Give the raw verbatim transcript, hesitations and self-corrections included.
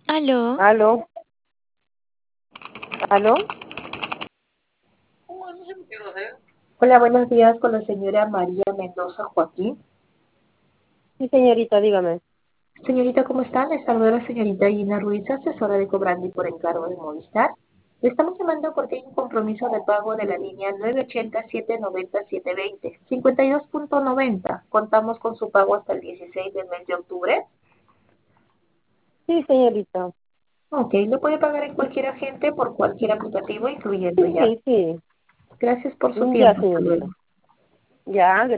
Aló, Aló, aló. Hola, buenos días con la señora María Mendoza Joaquín. Sí, señorita, dígame. Señorita, ¿cómo está? Le saluda la señorita Gina Ruiz, asesora de cobrando y por encargo de Movistar. Le estamos llamando porque hay un compromiso de pago de la línea nueve ochenta, siete noventa, setecientos veinte, cincuenta y dos punto noventa. Contamos con su pago hasta el dieciséis del mes de octubre. Sí, señorita. Ok, lo puede pagar en cualquier agente por cualquier aplicativo, incluyendo ya. Sí, sí. Gracias por su Ya, tiempo. Hasta señorita. luego. Ya,